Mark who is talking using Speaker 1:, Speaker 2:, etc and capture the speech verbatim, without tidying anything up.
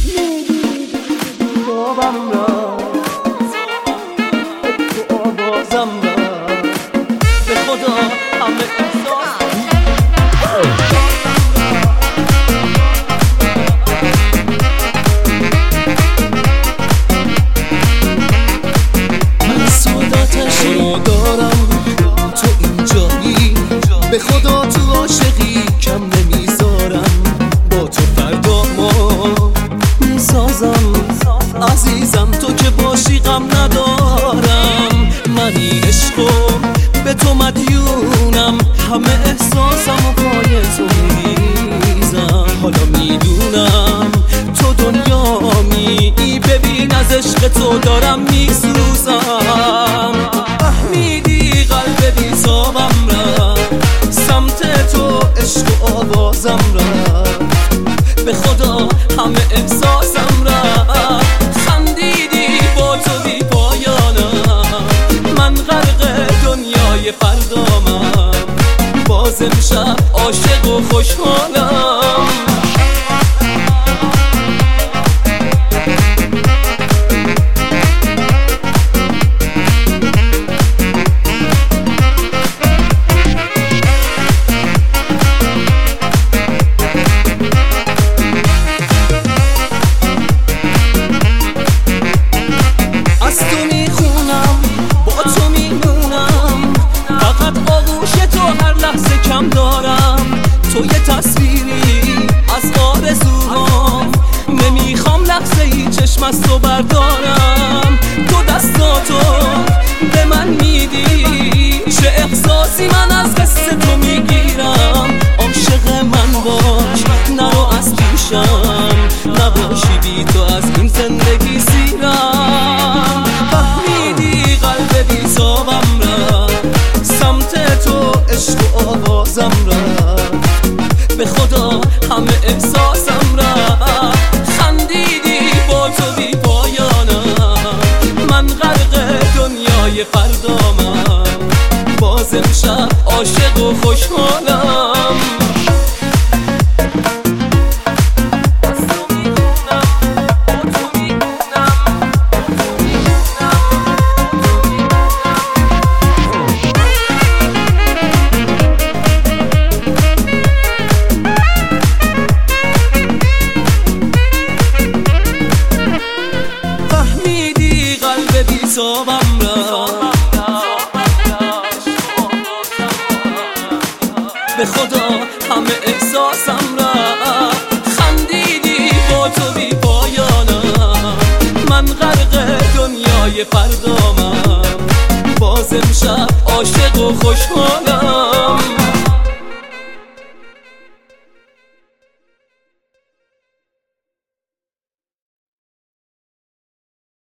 Speaker 1: خوابم را تو آوازم را به خدا همه احساس من سعادتش رو دارم تو اینجایی به خدا تو عاشقی کم نمیذارم با تو فردا ما میسازم عزیزم تو که باشی غم ندارم من این عشقو به تو مدیونم همه احساسم و پای تو میریزم حالا میدونم تو دنیامی ببین از عشق تو دارم میسوزم فهمیدی قلب بی‌صابم را سمت تو عشق و آوازم را به خدا همه احساسم را خندیدی با تو بی پایانم من غرق دنیای فردامم باز امشب عاشق و خوشحالم تو یه تصویری از آرزوهام نمیخوام لحظه ای چشم از تو بردارم تو دستاتو به من میدی چه احساسی من از قصه تو میگیرم عاشق من باش نرو از پیشم نباشی بی تو از این زندگی سیرم فهمیدی قلب بی‌صابم را سمت تو عشق و آوازم را به خدا همه احساسم را خندیدی با تو بی پایانم من غرق دنیای فردامم باز امشب عاشق و خوشحالم بی‌صابم را به خدا همه احساسم را خندیدی با تو بی پایانم من غرق دنیای فردامم باز امشب عاشق و خوشحالم